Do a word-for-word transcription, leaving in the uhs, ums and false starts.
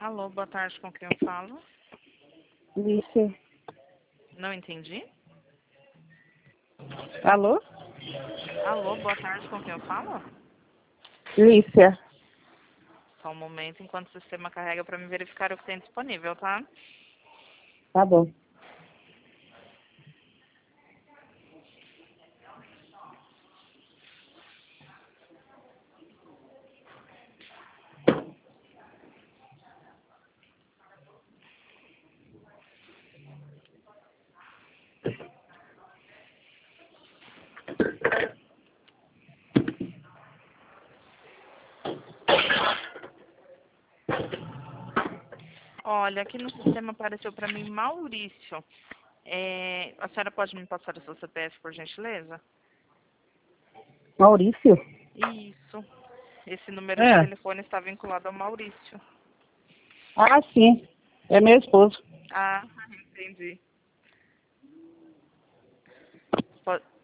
Alô, boa tarde, com quem eu falo? Lícia. Não entendi. Alô? Alô, boa tarde, com quem eu falo? Lícia. Só um momento, enquanto o sistema carrega para me verificar o que tem disponível, tá? Tá bom. Olha, aqui no sistema apareceu para mim Maurício. É, a senhora pode me passar o seu C P F, por gentileza? Maurício? Isso. Esse número de É. telefone está vinculado ao Maurício. Ah, sim. É meu esposo. Ah, entendi. Po-